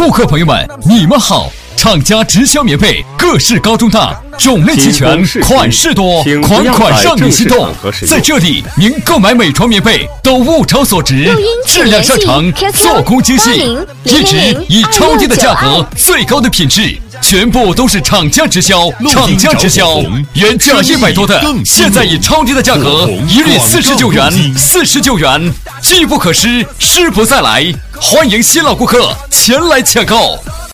顾客朋友们，你们好！厂家直销棉被，各式高中大，种类齐全，款式多，款款让你心动。在这里，您购买美床棉被都物超所值，质量上乘，做工精细，一直以超低的价格，最高的品质。全部都是厂家直销，厂家直销，原价100多的，现在以超低的价格，一律49元，49元，机不可失，失不再来。欢迎新老顾客前来抢购。